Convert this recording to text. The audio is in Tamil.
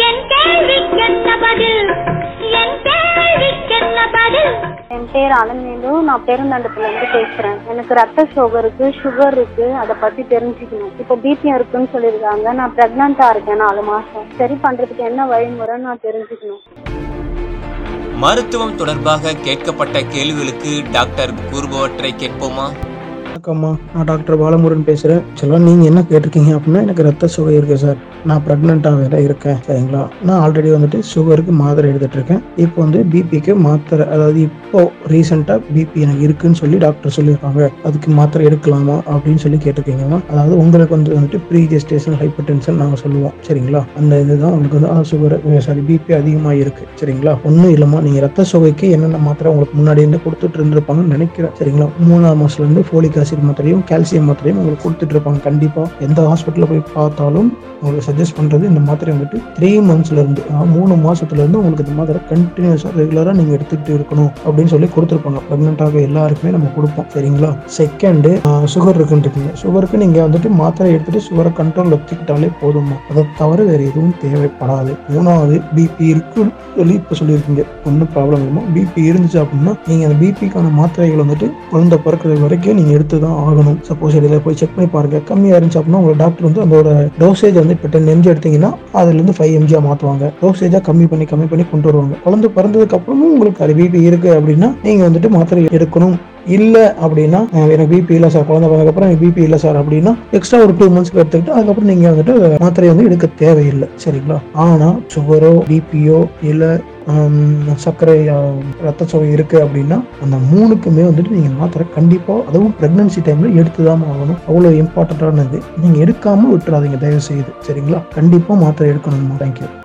என் கேள்விக்கென்ன பதில்? என் கேள்விக்கென்ன பதில்? என் பேர் அலமேலு. நான் பெருந்தண்டத்துல இருந்து பேசுறேன். எனக்கு ரத்த சோகை இருக்கு, சுகர் இருக்கு, அதை பத்தி தெரிஞ்சுக்கணும். இப்போ பிபிஎம் இருக்குன்னு சொல்லியிருக்காங்க. நான் பிரெக்னண்டா இருக்கேன் 4 மாசம். சரி பண்றதுக்கு என்ன வழிமுறைன்னு நான் தெரிஞ்சுக்கணும். மருத்துவம் தொடர்பாக கேட்கப்பட்ட கேள்விகளுக்கு டாக்டர் கூறுபவற்றை கேட்போமா? வணக்கம்மா, நான் டாக்டர் பாலமுருகன் பேசுகிறேன். ஆக்சுவலாக நீங்கள் என்ன கேட்டிருக்கீங்க அப்படின்னா, எனக்கு ரத்த சுகை இருக்குது சார், நான் ப்ரெக்னெண்ட்டாக வேற இருக்கேன், சரிங்களா. நான் ஆல்ரெடி வந்துட்டு சுகருக்கு மாத்திரை எடுத்துகிட்டு இருக்கேன். இப்போ வந்து பிபிக்கு மாத்திரை, அதாவது இப்போ ரீசெண்டாக பிபி எனக்கு இருக்குன்னு சொல்லி டாக்டர் சொல்லியிருக்காங்க, அதுக்கு மாத்திரை எடுக்கலாமா அப்படின்னு சொல்லி கேட்டிருக்கீங்கம்மா. அதாவது உங்களுக்கு வந்துட்டு ப்ரீ ஜெஸ்டேஷனல் ஹைப்பர் டென்ஷன் நாங்கள் சொல்லுவோம், சரிங்களா. அந்த இதுதான் உங்களுக்கு வந்து சுகர் பிபி அதிகமாக இருக்குது, சரிங்களா. ஒன்றும் இல்லைம்மா, நீங்கள் ரத்த சுகைக்கு என்னென்ன மாத்திரை உங்களுக்கு முன்னாடி இருந்து கொடுத்துட்டு இருந்திருப்பாங்கன்னு நினைக்கிறேன், சரிங்களா. 3ஆம் மாதத்துலேருந்து ஃபோலிக் ஆசிட் மாத்திரையும் கால்சியம் மாத்திரையும் உங்களுக்கு கொடுத்துட்டு இருப்பாங்க. கண்டிப்பாக எந்த ஹாஸ்பிட்டலில் போய் பார்த்தாலும் உங்களுக்கு சஜஸ்ட் பண்ணுறது இந்த மாத்திரை வந்துட்டு 3 monthsலேருந்து 3 மாதத்துலேருந்து உங்களுக்கு இந்த மாத்திரை கண்டினியூஸாக ரெகுலராக நீங்கள் எடுத்துக்கிட்டு இருக்கணும் அப்படின்னு சொல்லி கொடுத்துருப்பாங்க. ப்ரெக்னெண்ட்டாக எல்லாருக்குமே நம்ம கொடுப்போம், சரிங்களா. செகண்டு, சுகர் இருக்குன்னு சுகருக்கு நீங்கள் வந்துட்டு மாத்திரை எடுத்துகிட்டு சுகரை கண்ட்ரோலில் வச்சுக்கிட்டாலே போதுமா, அதை தவிர வேறு எதுவும் தேவைப்படாது. 3வது, பிபி இருக்குன்னு சொல்லி இப்போ சொல்லியிருக்கீங்க, ஒன்றும் ப்ராப்ளம் இல்லைமா. பிபி இருந்துச்சு அப்படின்னா நீங்கள் அந்த பிபிக்கான மாத்திரைகள் வந்துட்டு குழந்தை பிறக்கிறது வரைக்கும் நீங்கள் எடுத்து தான் ஆகணும். சப்போஸ் இதில் போய் செக் பண்ணி பாருங்க, கம்மியாக இருந்துச்சு அப்படின்னா உங்கள் டாக்டர் வந்து அதோட டோசேஜ் வந்து இப்போ 10 mg எடுத்தீங்கன்னா அதுலேருந்து 5 mg மாற்றுவாங்க. டோசேஜாக கம்மி பண்ணி கொண்டு வருவாங்க. குழந்தை பிறந்ததுக்கு அப்புறமும் உங்களுக்கு அது பிபி இருக்கு அப்படின்னா நீங்கள் வந்துட்டு மாத்திரை எடுக்கணும். இல்லை அப்படின்னா எனக்கு பிபி இல்லை சார், குழந்தை பிறந்ததுக்கப்புறம் எனக்கு பிபி இல்லை சார் அப்படின்னா எக்ஸ்ட்ரா ஒரு 2 months எடுத்துக்கிட்டு அதுக்கப்புறம் நீங்கள் வந்துட்டு மாத்திரையை வந்து எடுக்க தேவையில்லை, சரிங்களா. ஆனால் சுகரோ பிபியோ இல்லை சர்க்கரை ரத்த சோகை இருக்கு அப்படின்னா அந்த 3க்குமே வந்துட்டு நீங்கள் மாத்திரை கண்டிப்பாக, அதுவும் ப்ரெக்னன்சி டைமில் எடுத்து தான் ஆகணும். அவ்வளோ இம்பார்ட்டண்ட்டானது. நீங்கள் எடுக்காமல் விட்டுறாதீங்க தயவு செய்து, சரிங்களா. கண்டிப்பாக மாத்திரை எடுக்கணுமா. தேங்க்யூ.